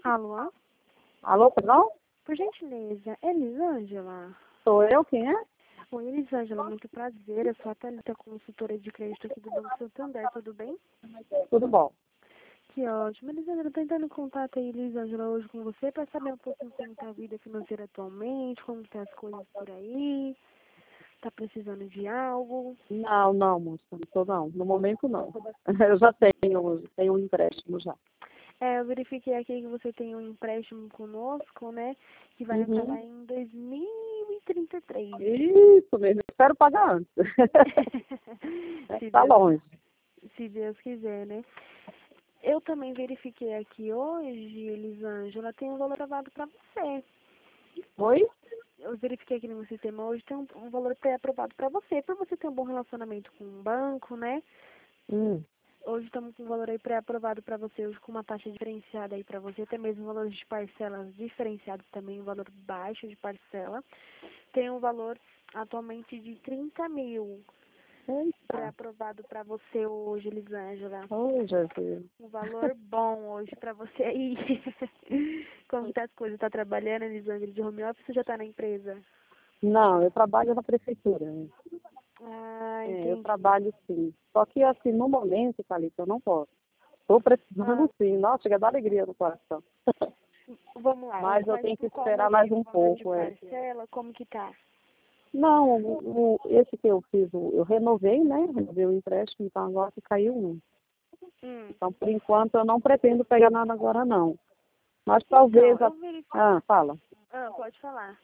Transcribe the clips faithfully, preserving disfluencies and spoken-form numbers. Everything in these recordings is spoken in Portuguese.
Alô? Alô, perdão? Por gentileza, é Elisângela? Sou eu, quem é? Oi, Elisângela, muito prazer. Eu sou a Thalita, consultora de crédito aqui do Banco Santander, tudo bem? Tudo bom. Que ótimo. Elisângela, tô entrando em contato aí, Elisângela, hoje com você para saber um pouquinho como está a vida financeira atualmente, como estão as coisas por aí. Tá precisando de algo? Não, não, moça, não tô não. No momento não. Eu já tenho, tenho um empréstimo já. É, eu verifiquei aqui que você tem um empréstimo conosco, né? Que vai Uhum. acabar em dois mil e trinta e três. Isso mesmo, eu quero pagar antes. Se Tá Deus, longe. se Deus quiser, né? Eu também verifiquei aqui hoje, Elisângela, tem um valor aprovado para você. Oi? Eu verifiquei aqui no meu sistema hoje, tem um, um valor pré-aprovado para você, por você ter um bom relacionamento com o banco, né? Hum. Hoje estamos com um valor aí pré-aprovado para você, hoje com uma taxa diferenciada aí para você, até mesmo valores de parcelas diferenciados também, um valor baixo de parcela. Tem um valor atualmente de trinta mil Eita. pré-aprovado para você hoje, Elisângela. Oh, Jesus. Um valor bom hoje para você aí. Como tá as coisas? Tá trabalhando, Elisângela, de home office ou já tá na empresa? Não, eu trabalho na prefeitura. Ah, É, eu entendi. trabalho sim. Só que assim, no momento, Thalita, eu não posso. Estou precisando Ah, sim. Nossa, chega a dar alegria no coração. vamos lá. Mas eu Mas tenho que por qual esperar mais motivo? um Valor de pouco, é. parcela? Como que tá? Não, o, o- esse que eu fiz, o- eu renovei, né? Renovei o empréstimo, então agora que caiu um. Hum. Então, por enquanto, eu não pretendo pegar nada agora, não. Mas Então, talvez... A... eu verifico. Ah, fala. Ah, pode falar.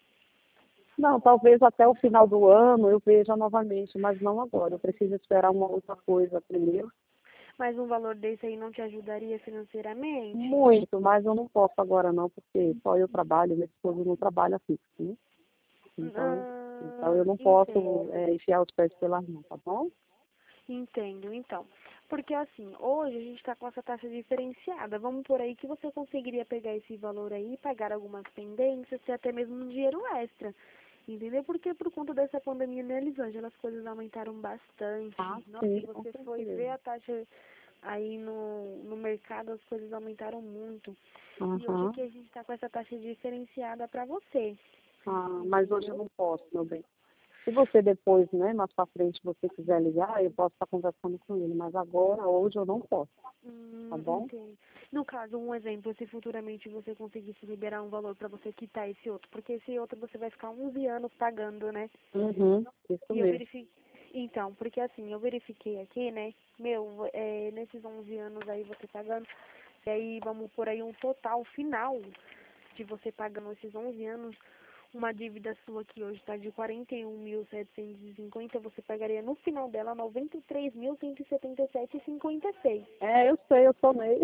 Não, talvez até o final do ano eu veja novamente, mas não agora. Eu preciso esperar uma outra coisa primeiro. Mas um valor desse aí não te ajudaria financeiramente? Muito, mas eu não posso agora não, porque só eu trabalho, meu esposo não trabalha fixo, né? Então, então Ah, eu não posso entendo. é, enfiar os pés pelas mãos, tá bom? Entendo, então. Porque assim, hoje a gente está com essa taxa diferenciada. Vamos por aí que você conseguiria pegar esse valor aí, pagar algumas pendências e até mesmo um dinheiro extra. Entendeu? Porque por conta dessa pandemia, né, Elisângela, as coisas aumentaram bastante. Ah, Nossa, sim, se com você foi ver certeza. a taxa aí no, no mercado, as coisas aumentaram muito. E hoje Aham. aqui a gente está com essa taxa diferenciada para você. Ah, mas hoje eu Entendeu? não posso, meu bem. Se você depois, né, mais pra frente, você quiser ligar, eu posso estar conversando com ele, mas agora, hoje, eu não posso, tá Hum, bom? entendi. No caso, um exemplo, se futuramente você conseguisse liberar um valor para você quitar esse outro, porque esse outro você vai ficar onze anos pagando, né? Uhum, isso E eu mesmo. verifiquei. Então, porque assim, eu verifiquei aqui, né? Meu, é, nesses onze anos aí você pagando, e aí vamos por aí um total final de você pagando esses onze anos, uma dívida sua que hoje está de quarenta e um mil setecentos e cinquenta, você pagaria no final dela noventa e três mil cento e setenta e sete vírgula cinquenta e seis. É, eu sei, eu somei.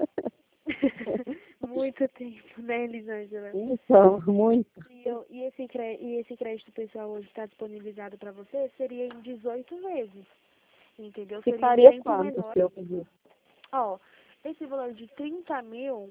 Muito tempo, né, Elisângela? Então, muito. E, eu, e, esse, cre- e esse crédito pessoal hoje está disponibilizado para você, seria em dezoito vezes, entendeu? Seria um Ficaria tempo quanto menor. se eu pedir? Ó, esse valor de trinta mil,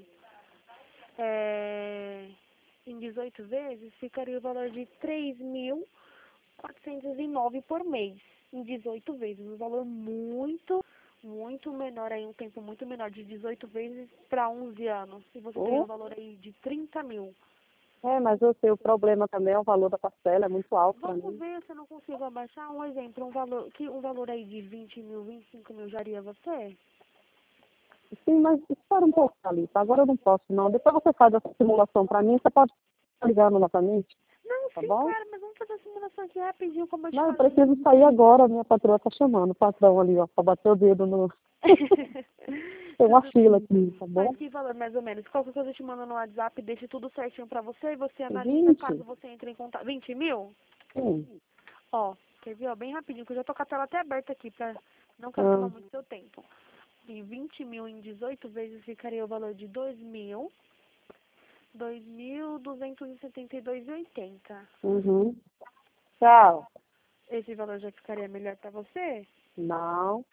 é, em dezoito vezes, ficaria o valor de três mil quatrocentos e nove por mês, em dezoito vezes. Um valor muito, muito menor aí, um tempo muito menor, de dezoito vezes para onze anos. E você tem um Oh, valor aí de trinta mil. é, mas eu sei, o problema também é o valor da parcela, é muito alto para Vamos mim. ver se eu não consigo abaixar um exemplo, um valor, que um valor aí de vinte mil, vinte e cinco mil já iria você? Sim, mas espera um pouco, Thalita. Agora eu não posso, não. Depois você faz essa simulação para mim, você pode estar ligando novamente, Não, tá sim, bom? claro, mas vamos fazer a simulação aqui rapidinho, como eu te Não, eu falei. preciso sair agora, minha patroa tá chamando, o patrão ali, ó, pra bater o dedo no... Tem uma Tudo fila bem. aqui, tá Mas bom? que valor, mais ou menos? Qualquer coisa eu te mando no WhatsApp, deixa tudo certinho pra você e você analisa caso vinte? você entre em contato. vinte mil? Sim. Ó, quer ver, ó, bem rapidinho, que eu já tô com a tela até aberta aqui, pra não quero Ah, tomar muito seu tempo. E vinte mil em dezoito vezes ficaria o valor de dois mil, dois mil duzentos e setenta e dois e oitenta. uhum. Tchau. Esse valor já ficaria melhor pra você? Não.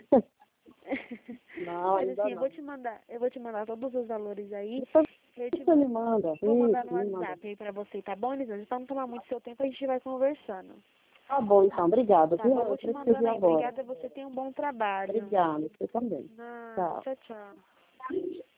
Não, Mas ainda assim, eu vou não. te mandar, eu vou te mandar todos os valores aí. Depois Eu te você me manda. vou mandar Isso, no me manda. WhatsApp aí pra você, tá bom, Elisângela? Pra não tomar muito seu tempo, a gente vai conversando. Tá bom, então. Obrigada, Tá viu? bom? Eu Vou te preciso ir mandando aí. agora. Obrigada, você tem um bom trabalho. Obrigada, você também. Nada, Tchau. tchau, tchau.